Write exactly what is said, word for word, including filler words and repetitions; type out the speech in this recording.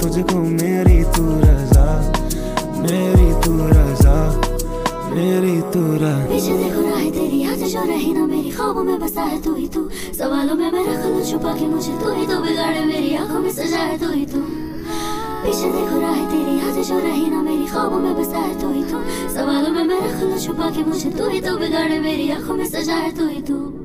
तुझको मेरी तू रजा, मेरी तू रजा, मेरी तू रजा। पीछे देखो राह तेरी आज जो रही ना मेरी ख्वाबों में बसा है तू ही तू, सवालों में मैं रख लूं छुपा के मुझे तू ही तो बिगाड़े मेरी आंखों में सजा है तू ही तू। पीछे देखो राह तेरी आज जो रही ना मेरी ख्वाबों में बसा है तू ही तू, सवालों में मैं रख लूं छुपा के मुझे तू ही तो बिगाड़े मेरी आंखों में सजा है तू ही तू।